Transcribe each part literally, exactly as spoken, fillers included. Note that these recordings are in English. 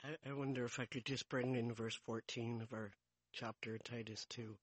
I, I wonder if I could just bring in verse fourteen of our chapter, Titus two.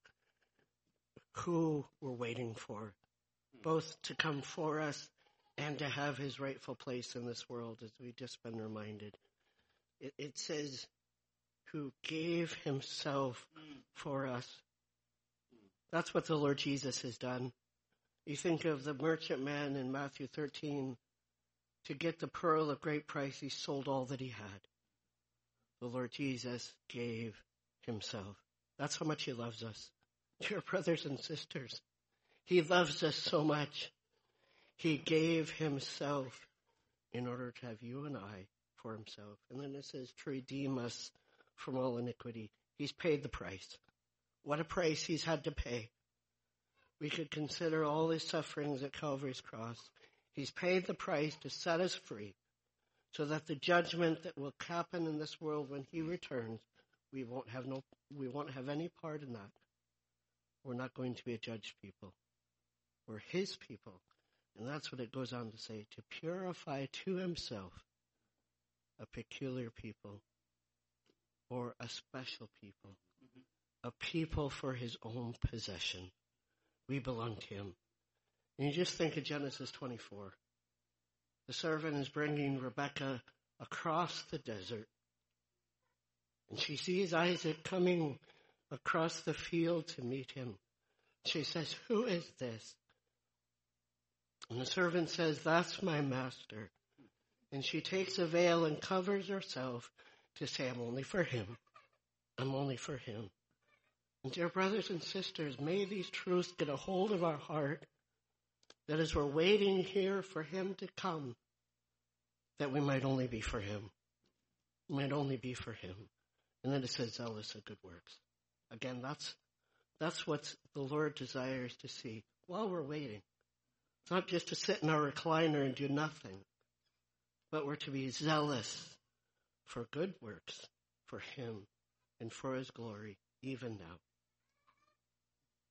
Who we're waiting for, both to come for us and to have his rightful place in this world, as we've just been reminded. It, it says, who gave himself for us. That's what the Lord Jesus has done. You think of the merchant man in Matthew thirteen, to get the pearl of great price, he sold all that he had. The Lord Jesus gave himself. That's how much he loves us. Dear brothers and sisters, he loves us so much. He gave himself in order to have you and I for himself. And then it says to redeem us from all iniquity. He's paid the price. What a price he's had to pay. We could consider all his sufferings at Calvary's cross. He's paid the price to set us free, so that the judgment that will happen in this world when he returns, we won't have no, we won't have any part in that. We're not going to be a judged people. We're his people. And that's what it goes on to say, to purify to himself a peculiar people, or a special people, mm-hmm. a people for his own possession. We belong to him. And you just think of Genesis twenty-four. The servant is bringing Rebekah across the desert. And she sees Isaac coming across the field to meet him. She says, who is this? And the servant says, that's my master. And she takes a veil and covers herself to say, I'm only for him. I'm only for him. And dear brothers and sisters, may these truths get a hold of our heart, that as we're waiting here for him to come, that we might only be for him. We might only be for him. And then it says, zealous of good works. Again, that's that's what the Lord desires to see while we're waiting. It's not just to sit in our recliner and do nothing, but we're to be zealous for good works, for him, and for his glory, even now.